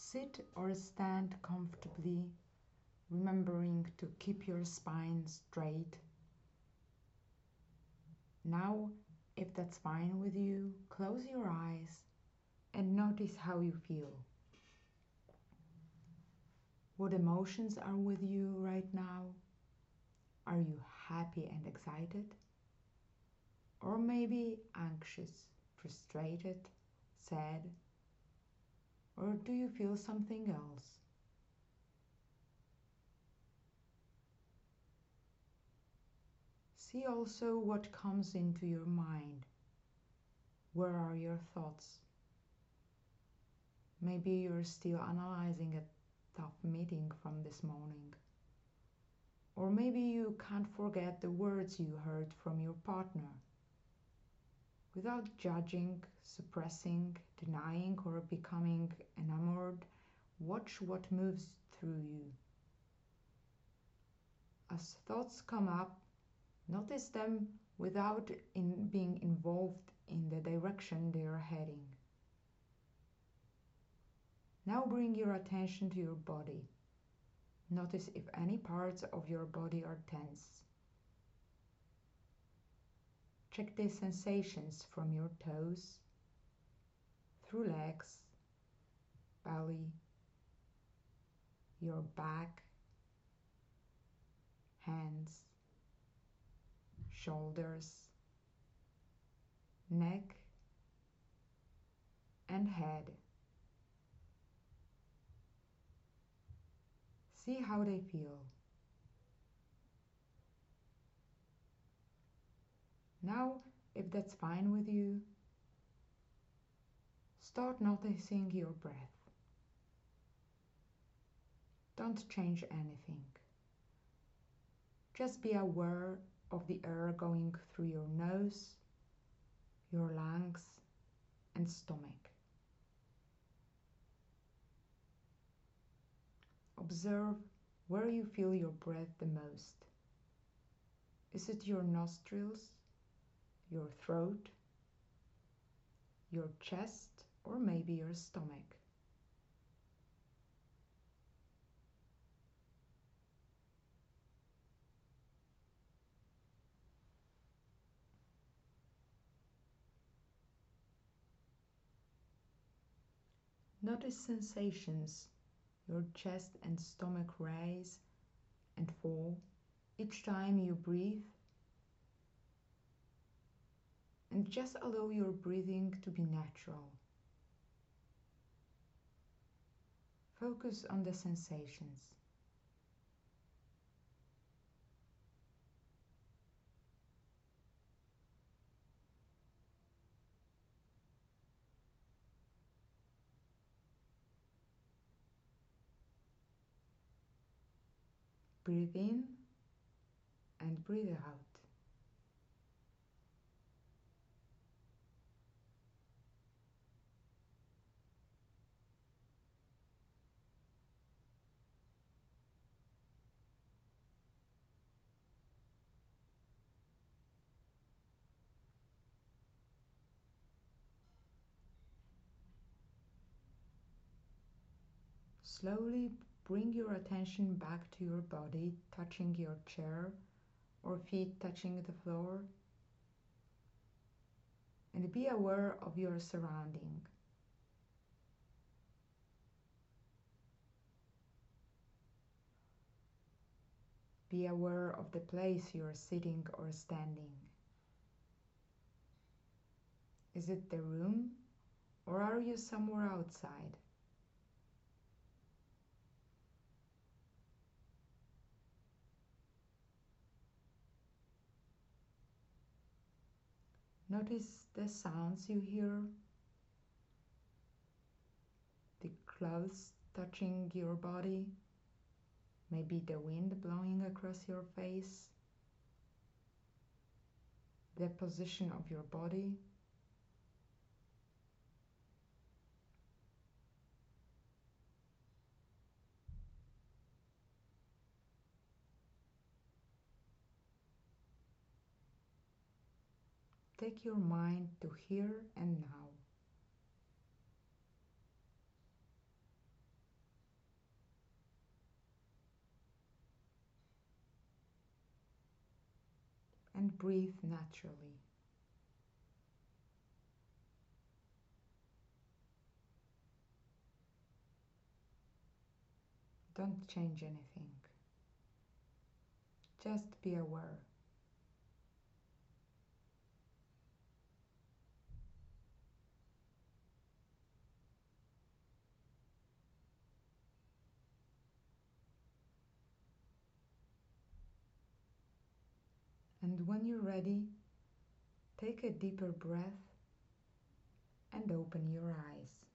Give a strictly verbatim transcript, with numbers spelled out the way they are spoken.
Sit or stand comfortably, remembering to keep your spine straight. Now, if that's fine with you, close your eyes and notice how you feel. What emotions are with you right now? Are you happy and excited? Or maybe anxious, frustrated, sad? Or do you feel something else? See also what comes into your mind. Where are your thoughts? Maybe you're still analyzing a tough meeting from this morning. Or maybe you can't forget the words you heard from your partner. Without judging, suppressing, denying, or becoming enamored, watch what moves through you. As thoughts come up, notice them without in being involved in the direction they are heading. Now bring your attention to your body. Notice if any parts of your body are tense. Check the sensations from your toes, through legs, belly, your back, hands, shoulders, neck, and head. See how they feel. Now, if that's fine with you, start noticing your breath. Don't change anything. Just be aware of the air going through your nose, your lungs, and stomach. Observe where you feel your breath the most. Is it your nostrils, your throat, your chest, or maybe your stomach? Notice sensations. Your chest and stomach rise and fall each time you breathe, and just allow your breathing to be natural. Focus on the sensations. Breathe in and breathe out. Slowly bring your attention back to your body, touching your chair or feet touching the floor. And be aware of your surrounding. Be aware of the place you are sitting or standing. Is it the room, or are you somewhere outside? Notice the sounds you hear, the clothes touching your body, maybe the wind blowing across your face, the position of your body. Take your mind to here and now. and breathe naturally. Don't change anything. Just be aware. And when you're ready, take a deeper breath and open your eyes.